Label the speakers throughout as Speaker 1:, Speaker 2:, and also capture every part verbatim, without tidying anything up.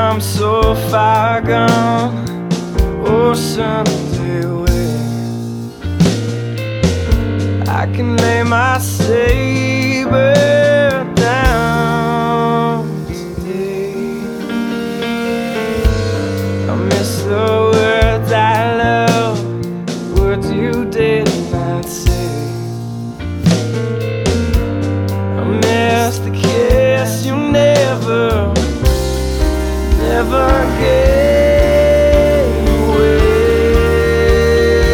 Speaker 1: I'm so far gone, oceans away. I can lay my saber down today. I miss the words I love, words you did not say. I miss the kiss you never, never gave away.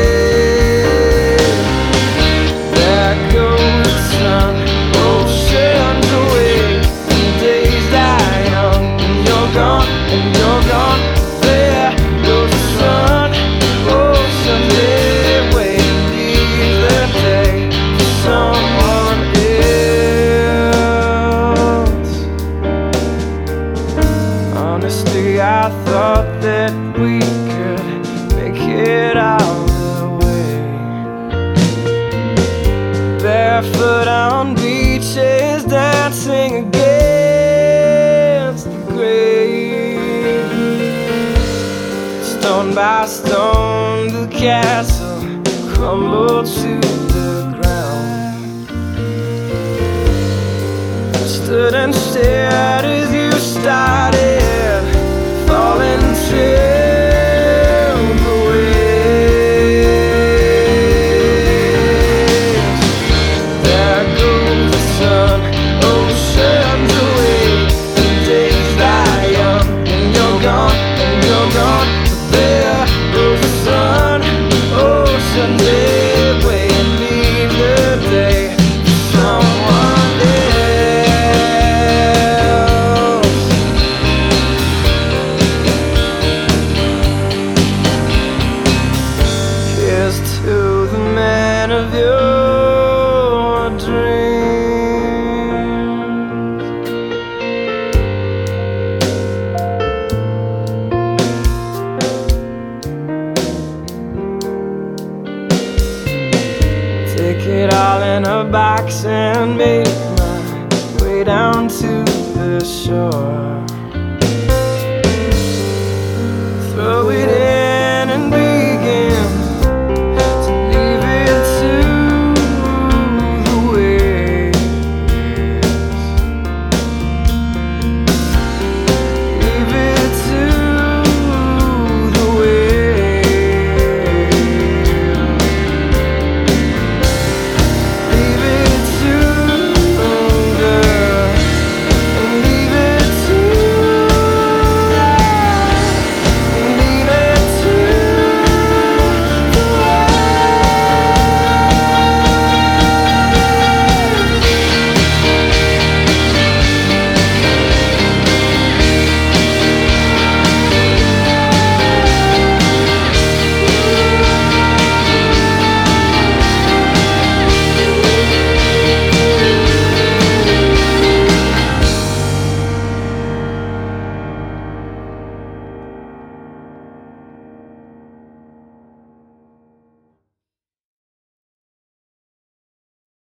Speaker 1: There goes the sun, oceans away, and days die young, and you're gone, and you're gone. There goes the sun, oceans away, and leave the day for someone else. Honestly, I thought that we could make it all the way. Barefoot on beaches, dancing against the grain. Stone by stone, the castle crumbled to the ground. I stood and stared as you started falling to the waves. There goes the sun, oceans away, and days die young, and you're gone, and you're gone. There goes the sun, oceans away, and leave the day for someone else. Here's to the man of your dreams. Take it all in a box and make my way down to the shore.